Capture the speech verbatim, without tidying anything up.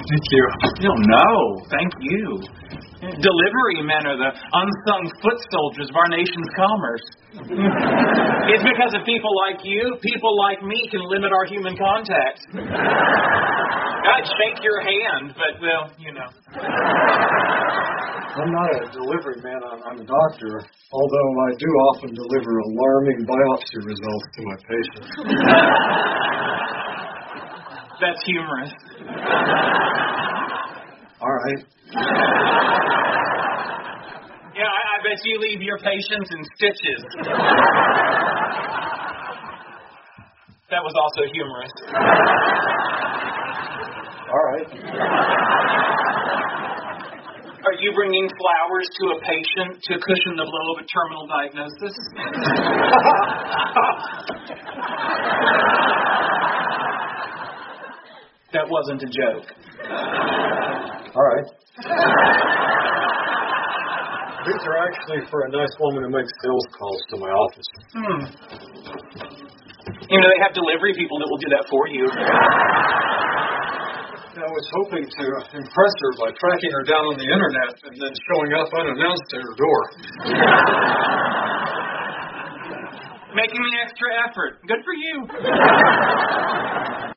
Thank you. No, no, thank you. Delivery men are the unsung foot soldiers of our nation's commerce. It's because of people like you, people like me can limit our human contact. I'd shake your hand, but, well, you know. I'm not a delivery man, I'm a doctor, although I do often deliver alarming biopsy results to my patients. That's humorous. All right. Yeah, I, I bet you leave your patients in stitches. That was also humorous. All right. Are you bringing flowers to a patient to cushion the blow of a terminal diagnosis? That wasn't a joke. All right. These are actually for a nice woman who makes sales calls to my office. Hmm. You know, they have delivery people that will do that for you. I was hoping to impress her by tracking her down on the internet and then showing up unannounced at her door. Making the extra effort. Good for you.